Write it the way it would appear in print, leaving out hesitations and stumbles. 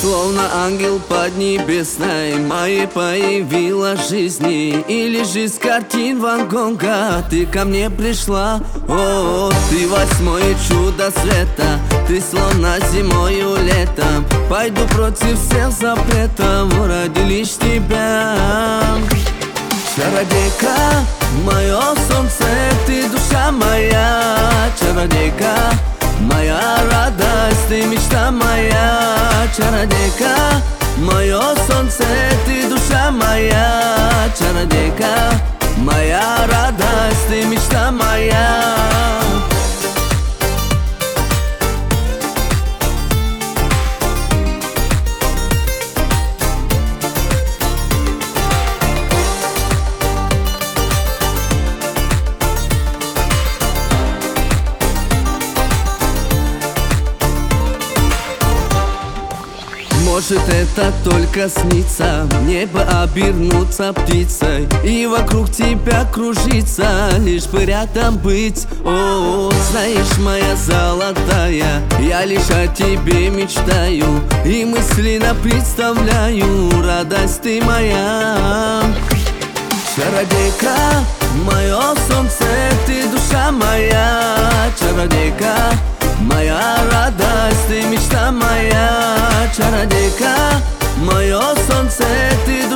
Словно ангел поднебесной моей появилась жизни. Или жизнь картин Ван Гога, ты ко мне пришла. О, ты восьмое чудо света, ты словно зимою летом. Пойду против всех запретов ради лишь тебя. Чародейка, мое солнце, ты душа моя. Чародейка, моя радость, ты мечта моя. Чародейка, мое солнце, ты душа моя. Чародейка, моя радость, ты мечта моя. Может, это только снится, небо обернуться птицей и вокруг тебя кружиться, лишь бы рядом быть. О, знаешь, моя золотая, я лишь о тебе мечтаю и мысленно представляю, радость ты моя. Чародейка, мое солнце, ты душа моя. Чародейка, моя радость, ты мечта моя. Чародейка, мое солнце, ты